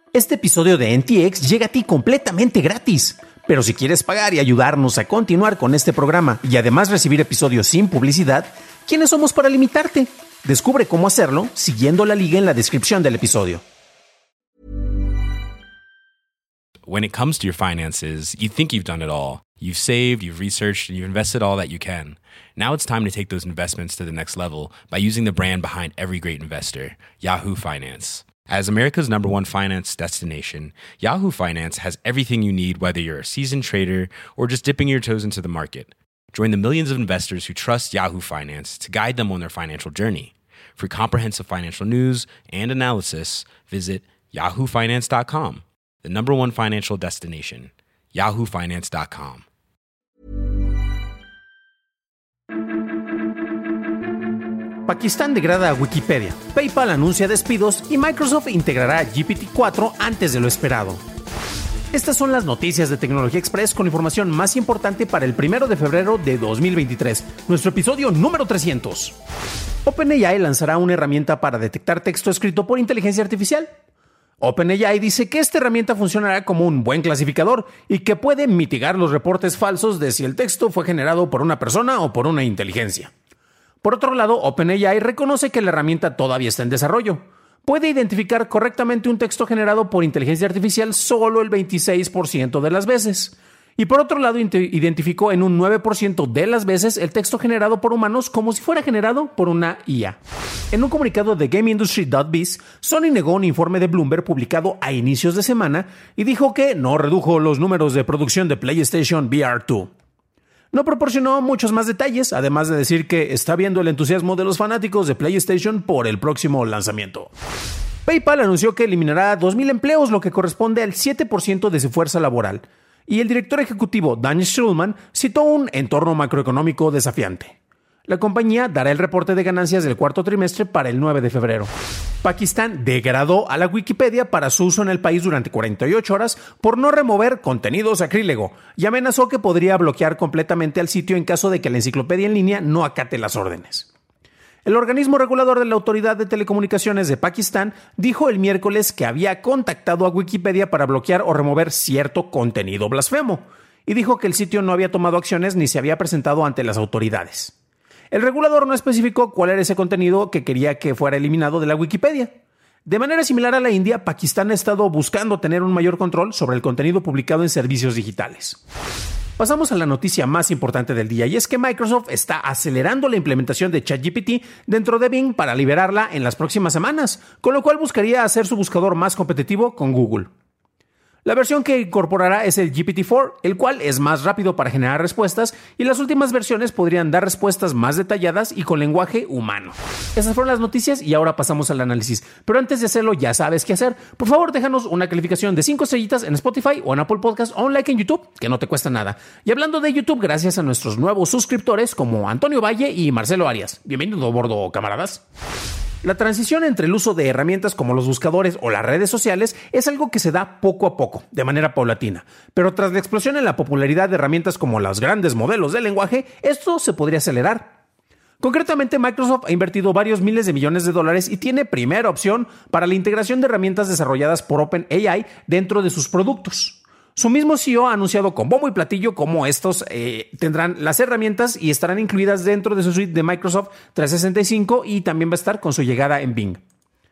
Este episodio de NTX llega a ti completamente gratis. Pero si quieres pagar y ayudarnos a continuar con este programa y además recibir episodios sin publicidad, ¿quiénes somos para limitarte? Descubre cómo hacerlo siguiendo la liga en la descripción del episodio. When it comes to your finances, you think you've done it all. You've saved, you've researched, and you've invested all that you can. Now it's time to take those investments to the next level by using the brand behind every great investor, Yahoo Finance. As America's #1 finance destination, Yahoo Finance has everything you need, whether you're a seasoned trader or just dipping your toes into the market. Join the millions of investors who trust Yahoo Finance to guide them on their financial journey. For comprehensive financial news and analysis, visit yahoofinance.com, the #1 financial destination, yahoofinance.com. Pakistán degrada a Wikipedia, PayPal anuncia despidos y Microsoft integrará GPT-4 antes de lo esperado. Estas son las noticias de Tecnología Express con información más importante para el 1 de febrero de 2023, nuestro episodio número 300. OpenAI lanzará una herramienta para detectar texto escrito por inteligencia artificial. OpenAI dice que esta herramienta funcionará como un buen clasificador y que puede mitigar los reportes falsos de si el texto fue generado por una persona o por una inteligencia. Por otro lado, OpenAI reconoce que la herramienta todavía está en desarrollo. Puede identificar correctamente un texto generado por inteligencia artificial solo el 26% de las veces. Y por otro lado, identificó en un 9% de las veces el texto generado por humanos como si fuera generado por una IA. En un comunicado de GameIndustry.biz, Sony negó un informe de Bloomberg publicado a inicios de semana y dijo que no redujo los números de producción de PlayStation VR 2. No proporcionó muchos más detalles, además de decir que está viendo el entusiasmo de los fanáticos de PlayStation por el próximo lanzamiento. PayPal anunció que eliminará 2,000 empleos, lo que corresponde al 7% de su fuerza laboral. Y el director ejecutivo Dan Schulman citó un entorno macroeconómico desafiante. La compañía dará el reporte de ganancias del cuarto trimestre para el 9 de febrero. Pakistán degradó a la Wikipedia para su uso en el país durante 48 horas por no remover contenido sacrílego y amenazó que podría bloquear completamente al sitio en caso de que la enciclopedia en línea no acate las órdenes. El organismo regulador de la Autoridad de Telecomunicaciones de Pakistán dijo el miércoles que había contactado a Wikipedia para bloquear o remover cierto contenido blasfemo y dijo que el sitio no había tomado acciones ni se había presentado ante las autoridades. El regulador no especificó cuál era ese contenido que quería que fuera eliminado de la Wikipedia. De manera similar a la India, Pakistán ha estado buscando tener un mayor control sobre el contenido publicado en servicios digitales. Pasamos a la noticia más importante del día, y es que Microsoft está acelerando la implementación de ChatGPT dentro de Bing para liberarla en las próximas semanas, con lo cual buscaría hacer su buscador más competitivo con Google. La versión que incorporará es el GPT-4, el cual es más rápido para generar respuestas y las últimas versiones podrían dar respuestas más detalladas y con lenguaje humano. Esas fueron las noticias y ahora pasamos al análisis. Pero antes de hacerlo, ya sabes qué hacer. Por favor, déjanos una calificación de 5 estrellitas en Spotify o en Apple Podcast o un like en YouTube, que no te cuesta nada. Y hablando de YouTube, gracias a nuestros nuevos suscriptores como Antonio Valle y Marcelo Arias. Bienvenido a bordo, camaradas. La transición entre el uso de herramientas como los buscadores o las redes sociales es algo que se da poco a poco, de manera paulatina. Pero tras la explosión en la popularidad de herramientas como los grandes modelos de lenguaje, esto se podría acelerar. Concretamente, Microsoft ha invertido varios miles de millones de dólares y tiene primera opción para la integración de herramientas desarrolladas por OpenAI dentro de sus productos. Su mismo CEO ha anunciado con bombo y platillo cómo estos tendrán las herramientas y estarán incluidas dentro de su suite de Microsoft 365 y también va a estar con su llegada en Bing.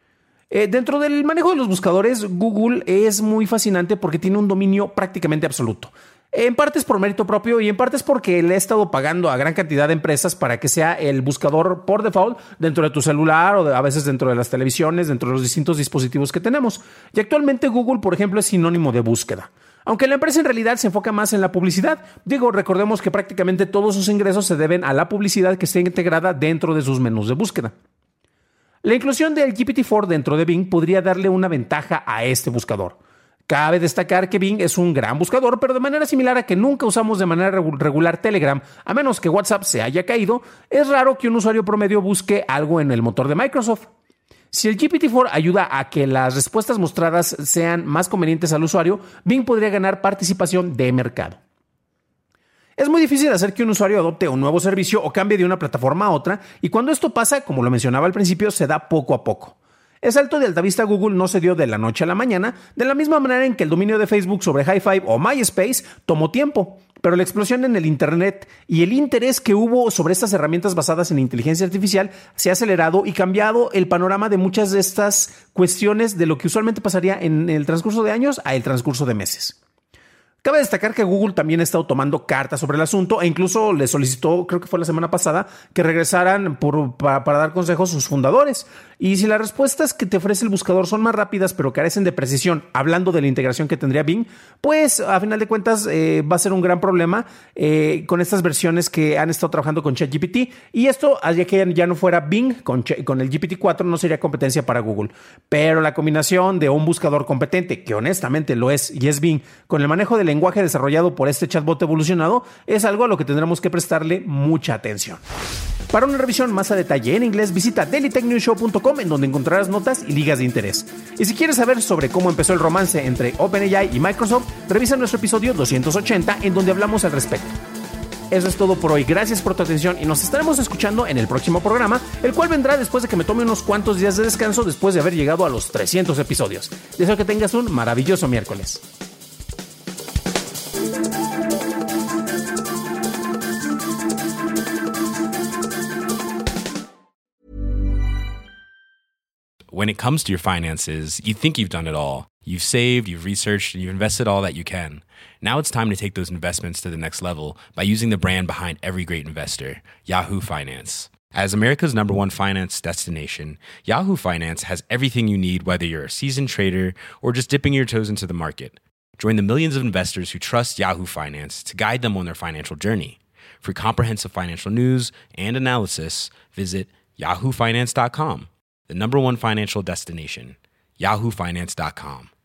Dentro del manejo de los buscadores, Google es muy fascinante porque tiene un dominio prácticamente absoluto. En parte es por mérito propio y en parte es porque le he estado pagando a gran cantidad de empresas para que sea el buscador por default dentro de tu celular o a veces dentro de las televisiones, dentro de los distintos dispositivos que tenemos. Y actualmente Google, por ejemplo, es sinónimo de búsqueda. Aunque la empresa en realidad se enfoca más en la publicidad. Recordemos que prácticamente todos sus ingresos se deben a la publicidad que está integrada dentro de sus menús de búsqueda. La inclusión del GPT-4 dentro de Bing podría darle una ventaja a este buscador. Cabe destacar que Bing es un gran buscador, pero de manera similar a que nunca usamos de manera regular Telegram, a menos que WhatsApp se haya caído, es raro que un usuario promedio busque algo en el motor de Microsoft. Si el GPT-4 ayuda a que las respuestas mostradas sean más convenientes al usuario, Bing podría ganar participación de mercado. Es muy difícil hacer que un usuario adopte un nuevo servicio o cambie de una plataforma a otra, y cuando esto pasa, como lo mencionaba al principio, se da poco a poco. El salto de Altavista a Google no se dio de la noche a la mañana, de la misma manera en que el dominio de Facebook sobre Hi5 o MySpace tomó tiempo, pero la explosión en el Internet y el interés que hubo sobre estas herramientas basadas en inteligencia artificial se ha acelerado y cambiado el panorama de muchas de estas cuestiones de lo que usualmente pasaría en el transcurso de años a el transcurso de meses. Cabe destacar que Google también ha estado tomando cartas sobre el asunto e incluso le solicitó, creo que fue la semana pasada, que regresaran para dar consejos a sus fundadores. Y si las respuestas que te ofrece el buscador son más rápidas pero carecen de precisión, hablando de la integración que tendría Bing, pues a final de cuentas va a ser un gran problema con estas versiones que han estado trabajando con ChatGPT. Y esto, ya que ya no fuera Bing con el GPT-4, no sería competencia para Google. Pero la combinación de un buscador competente, que honestamente lo es y es Bing, con el manejo del lenguaje desarrollado por este chatbot evolucionado, es algo a lo que tendremos que prestarle mucha atención. Para una revisión más a detalle en inglés, visita dailytechnewsshow.com, en donde encontrarás notas y ligas de interés. Y si quieres saber sobre cómo empezó el romance entre OpenAI y Microsoft, revisa nuestro episodio 280, en donde hablamos al respecto. Eso es todo por hoy. Gracias por tu atención y nos estaremos escuchando en el próximo programa, el cual vendrá después de que me tome unos cuantos días de descanso después de haber llegado a los 300 episodios. Deseo que tengas un maravilloso miércoles. When it comes to your finances, you think you've done it all. You've saved, you've researched, and you've invested all that you can. Now it's time to take those investments to the next level by using the brand behind every great investor, Yahoo Finance. As America's #1 finance destination, Yahoo Finance has everything you need, whether you're a seasoned trader or just dipping your toes into the market. Join the millions of investors who trust Yahoo Finance to guide them on their financial journey. For comprehensive financial news and analysis, visit yahoofinance.com. The #1 financial destination, yahoofinance.com.